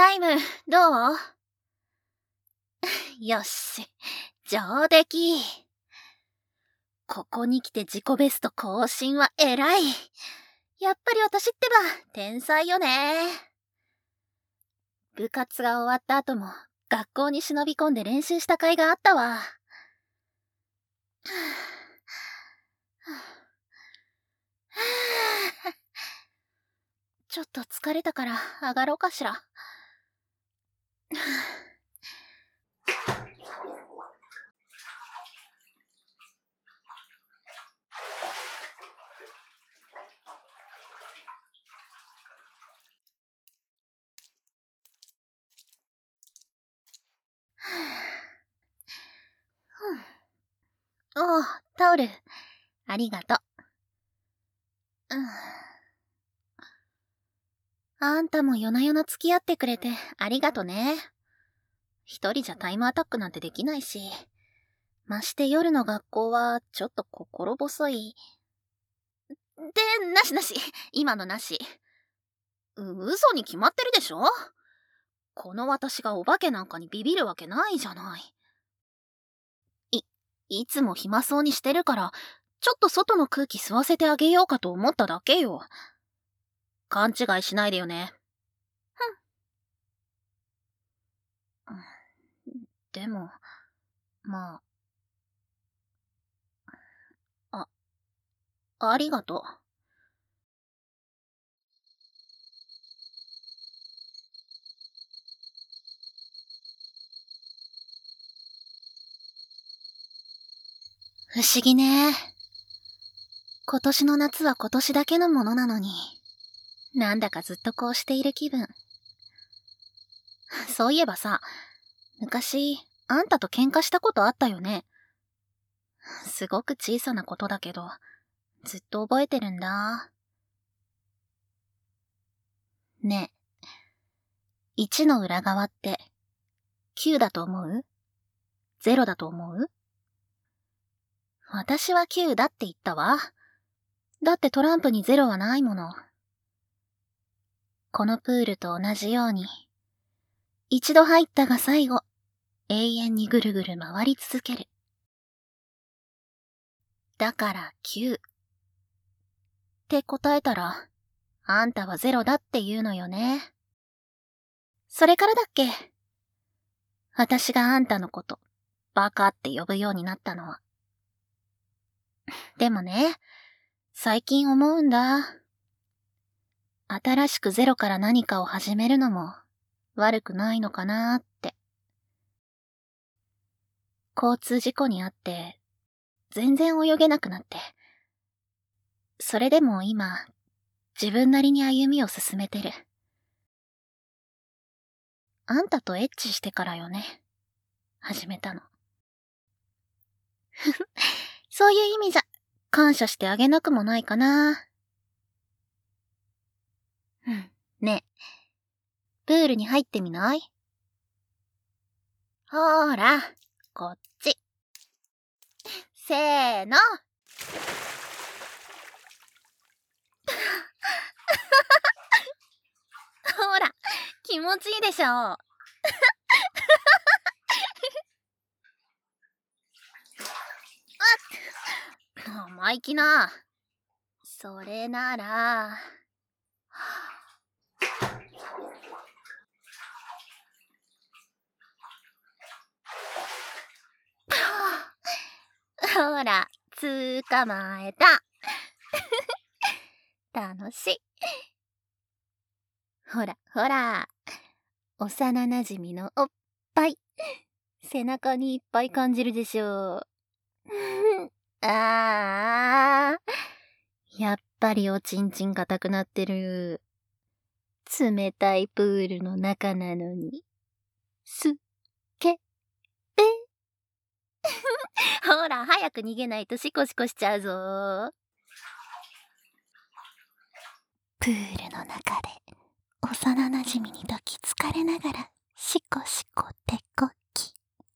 タイム、どう？よし、上出来。ここに来て自己ベスト更新は偉い。やっぱり私ってば、天才よね。部活が終わった後も、学校に忍び込んで練習した甲斐があったわ。ちょっと疲れたから上がろうかしら。おう、タオル。ありがとう。あんたも夜な夜な付き合ってくれてありがとね。一人じゃタイムアタックなんてできないし。まして夜の学校はちょっと心細い。なしなし。今のなし。嘘に決まってるでしょ？この私がお化けなんかにビビるわけないじゃない。いつも暇そうにしてるから、ちょっと外の空気吸わせてあげようかと思っただけよ。勘違いしないでよね。でも、まあ、ありがとう。不思議ね。今年の夏は今年だけのものなのに、なんだかずっとこうしている気分。そういえばさ、昔、あんたと喧嘩したことあったよね。すごく小さなことだけど、ずっと覚えてるんだ。ねえ、1の裏側って、9だと思う？ 0 だと思う？私は9だって言ったわ。だってトランプに0はないもの。このプールと同じように、一度入ったが最後、永遠にぐるぐる回り続ける。だから9。って答えたら、あんたは0だって言うのよね。それからだっけ？私があんたのこと、バカって呼ぶようになったのは。でもね、最近思うんだ。新しくゼロから何かを始めるのも悪くないのかなーって。交通事故にあって、全然泳げなくなって。それでも今、自分なりに歩みを進めてる。あんたとエッチしてからよね。始めたの。そういう意味じゃ、感謝してあげなくもないかな。ねえ、プールに入ってみない？ほーら、こっち。せーの。ほら、気持ちいいでしょ。生意気な。それなら、ほら、捕まえた。楽しい。ほら、ほら、幼なじみのおっぱい。背中にいっぱい感じるでしょ。あー、やっぱりおちんちん硬くなってる。冷たいプールの中なのに。すっけって。ほら、早く逃げないとシコシコしちゃうぞ。プールの中で幼なじみに抱きつかれながらシコシコ手こき。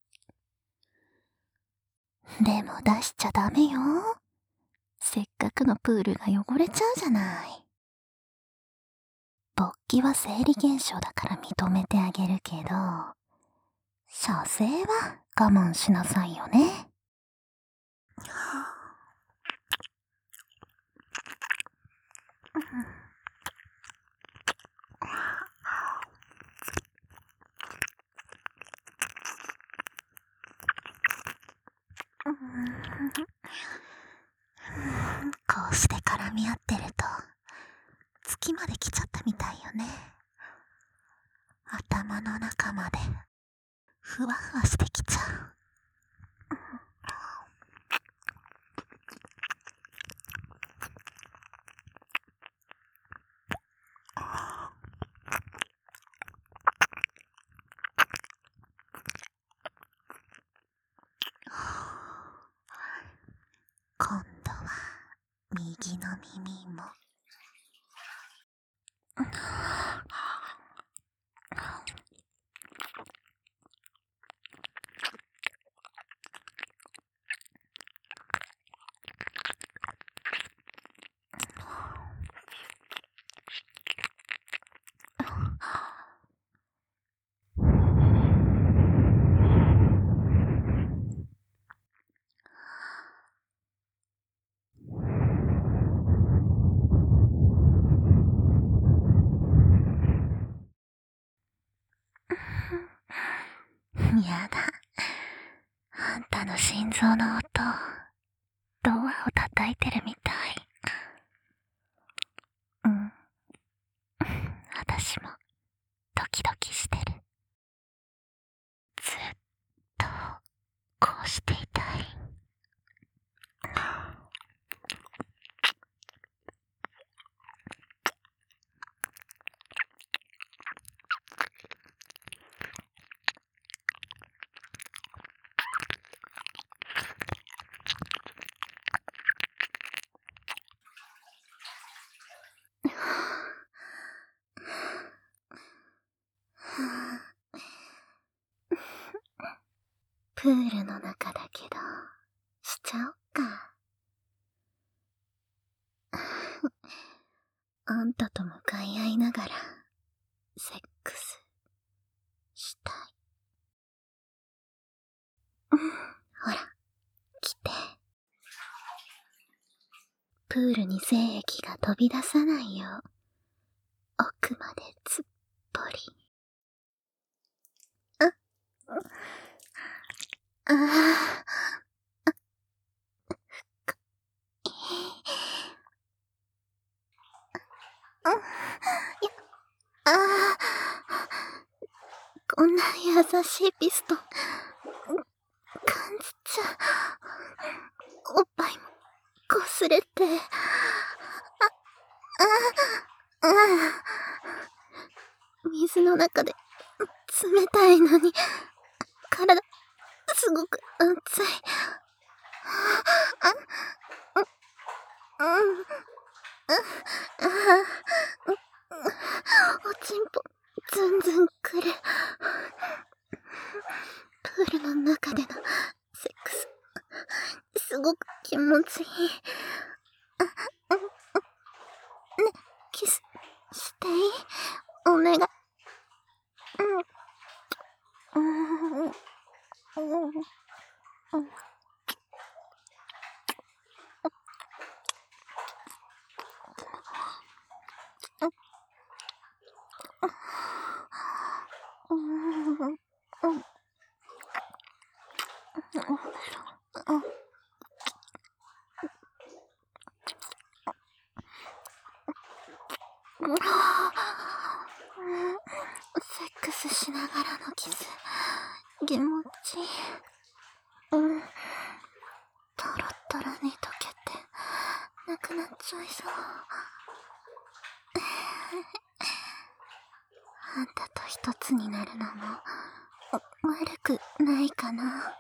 でも出しちゃダメよ。せっかくのプールが汚れちゃうじゃない。僕気は生理現象だから認めてあげるけど、射精は我慢しなさいよね。こうして絡み合ってると月まで来ちゃったみたいよね。頭の中までふわふわしてきちゃう。今度は右の耳も。やだ。あんたの心臓の音、ドアを叩いてるみたい。私もドキドキしてる。ずっとこうしていたい。プールの中だけど、しちゃおっか。あんたと向かい合いながら、セックス、したい。ほら、来て。プールに精液が飛び出さないよう、奥までつっぽり。こんな優しいピストン、感じちゃう。おっぱいも擦れて。水の中で冷たいのに、体、すごく熱い。おちんぽ、ずんずんくる。プールの中でのセックス、すごく気持ちいい。ね、キスしていい？お願い。セックスしながらのキス、気持ちいい。トロットロに溶けて、なくなっちゃいそう。あんたと一つになるのも、悪くないかな。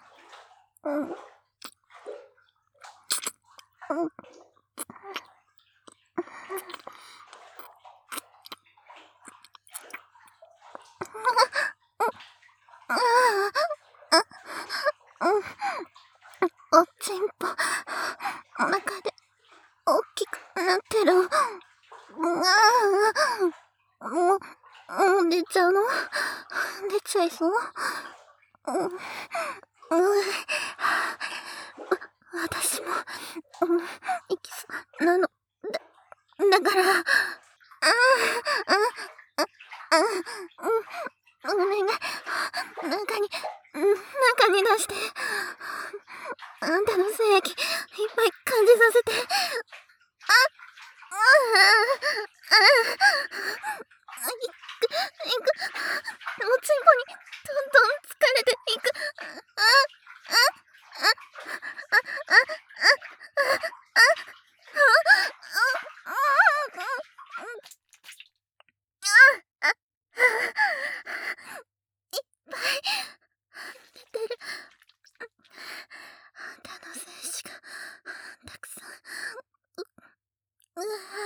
おちんぽ、お腹で大きくなってる。 もう出ちゃうの？出ちゃいそう？うん、うん、私も、いきそうなの。だから、お願い、中に出して。あんたの精液、いっぱい感じさせて。いく、おちんぽに、どんどん疲れていく。いっぱい出てる。あんたの精子が、たくさん。うわ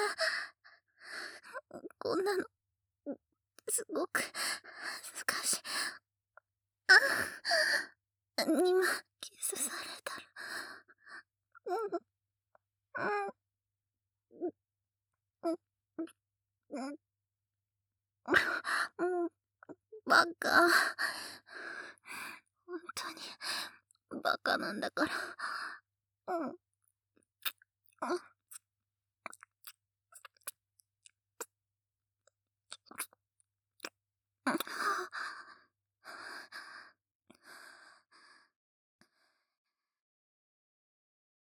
ぁ、こんなの、すごく、恥ずかしい。今、キスされたら、バカ。本当に、バカなんだから。